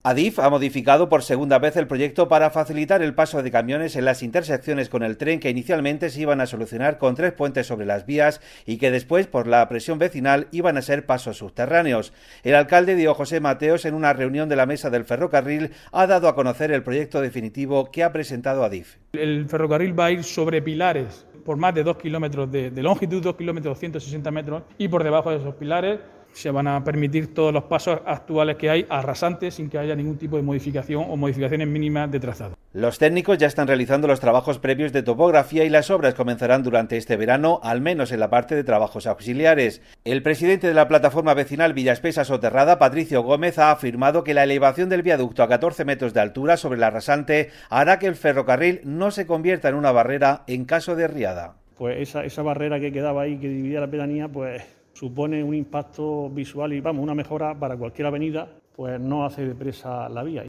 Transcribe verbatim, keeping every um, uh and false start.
Adif ha modificado por segunda vez el proyecto para facilitar el paso de camiones en las intersecciones con el tren que inicialmente se iban a solucionar con tres puentes sobre las vías y que después, por la presión vecinal, iban a ser pasos subterráneos. El alcalde Diego José Mateos, en una reunión de la mesa del ferrocarril, ha dado a conocer el proyecto definitivo que ha presentado Adif. El ferrocarril va a ir sobre pilares por más de dos kilómetros de, de longitud, dos kilómetros ciento sesenta metros, y por debajo de esos pilares se van a permitir todos los pasos actuales que hay arrasantes sin que haya ningún tipo de modificación o modificaciones mínimas de trazado. Los técnicos ya están realizando los trabajos previos de topografía y las obras comenzarán durante este verano, al menos en la parte de trabajos auxiliares. El presidente de la plataforma vecinal Villaspesa Soterrada, Patricio Gómez, ha afirmado que la elevación del viaducto a catorce metros de altura sobre la rasante hará que el ferrocarril no se convierta en una barrera en caso de riada. Pues esa, esa barrera que quedaba ahí, que dividía la pedanía, pues supone un impacto visual y, vamos, una mejora para cualquier avenida, pues no hace depresa la vía.